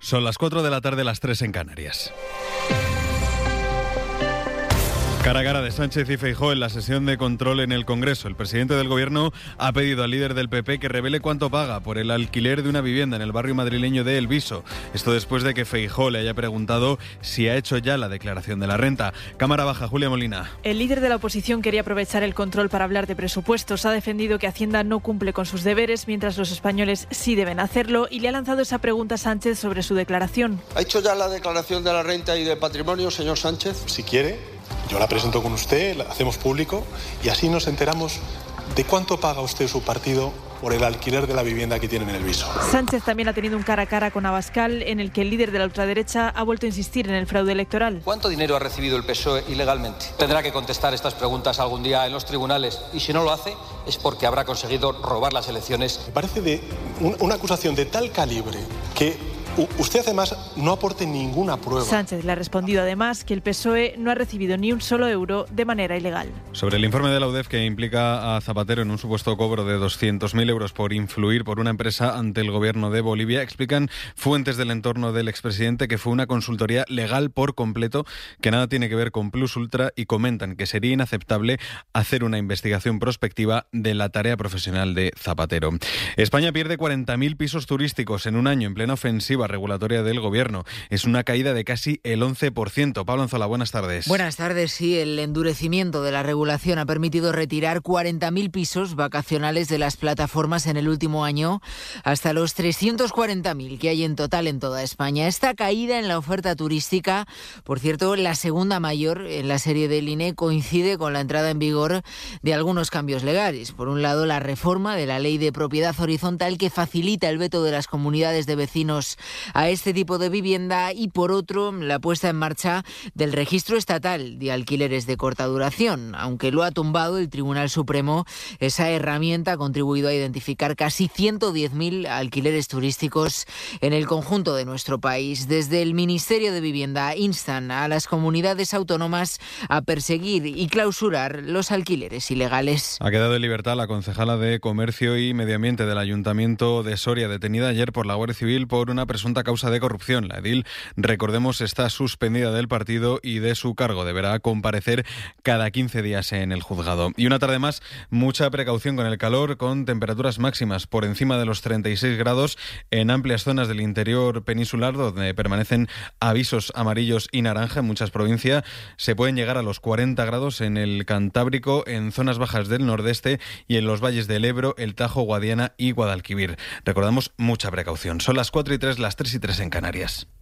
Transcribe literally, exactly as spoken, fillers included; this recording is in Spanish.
Son las cuatro de la tarde, las tres en Canarias. Cara a cara de Sánchez y Feijóo en la sesión de control en el Congreso. El presidente del Gobierno ha pedido al líder del P P que revele cuánto paga por el alquiler de una vivienda en el barrio madrileño de El Viso. Esto después de que Feijóo le haya preguntado si ha hecho ya la declaración de la renta. Cámara baja, Julia Molina. El líder de la oposición quería aprovechar el control para hablar de presupuestos. Ha defendido que Hacienda no cumple con sus deberes, mientras los españoles sí deben hacerlo, y le ha lanzado esa pregunta a Sánchez sobre su declaración. ¿Ha hecho ya la declaración de la renta y del patrimonio, señor Sánchez? Si quiere, yo la presento con usted, la hacemos público y así nos enteramos de cuánto paga usted su partido por el alquiler de la vivienda que tienen en El Viso. Sánchez también ha tenido un cara a cara con Abascal, en el que el líder de la ultraderecha ha vuelto a insistir en el fraude electoral. ¿Cuánto dinero ha recibido el P S O E ilegalmente? Tendrá que contestar estas preguntas algún día en los tribunales, y si no lo hace es porque habrá conseguido robar las elecciones. Me parece de un, una acusación de tal calibre que usted además no aporte ninguna prueba. Sánchez le ha respondido además que el P S O E no ha recibido ni un solo euro de manera ilegal. Sobre el informe de la U D E F que implica a Zapatero en un supuesto cobro de doscientos mil euros por influir por una empresa ante el gobierno de Bolivia, explican fuentes del entorno del expresidente que fue una consultoría legal por completo, que nada tiene que ver con Plus Ultra, y comentan que sería inaceptable hacer una investigación prospectiva de la tarea profesional de Zapatero. España pierde cuarenta mil pisos turísticos en un año en plena ofensiva regulatoria del Gobierno. Es una caída de casi el once por ciento. Pablo Anzola, buenas tardes. Buenas tardes. Sí, el endurecimiento de la regulación ha permitido retirar cuarenta mil pisos vacacionales de las plataformas en el último año, hasta los trescientos cuarenta mil que hay en total en toda España. Esta caída en la oferta turística, por cierto, la segunda mayor en la serie del I N E, coincide con la entrada en vigor de algunos cambios legales. Por un lado, la reforma de la Ley de Propiedad Horizontal, que facilita el veto de las comunidades de vecinos a este tipo de vivienda, y por otro, la puesta en marcha del registro estatal de alquileres de corta duración. Aunque lo ha tumbado el Tribunal Supremo, esa herramienta ha contribuido a identificar casi ciento diez mil alquileres turísticos en el conjunto de nuestro país. Desde el Ministerio de Vivienda instan a las comunidades autónomas a perseguir y clausurar los alquileres ilegales. Ha quedado en libertad la concejala de Comercio y Medio Ambiente del Ayuntamiento de Soria, detenida ayer por la Guardia Civil por una presunta causa de corrupción. La edil, recordemos, está suspendida del partido y de su cargo. Deberá comparecer cada quince días en el juzgado. Y una tarde más, mucha precaución con el calor, con temperaturas máximas por encima de los treinta y seis grados en amplias zonas del interior peninsular, donde permanecen avisos amarillos y naranja en muchas provincias. Se pueden llegar a los cuarenta grados en el Cantábrico, en zonas bajas del nordeste y en los valles del Ebro, el Tajo, Guadiana y Guadalquivir. Recordamos, mucha precaución. Son las cuatro y tres, las tres y tres en Canarias.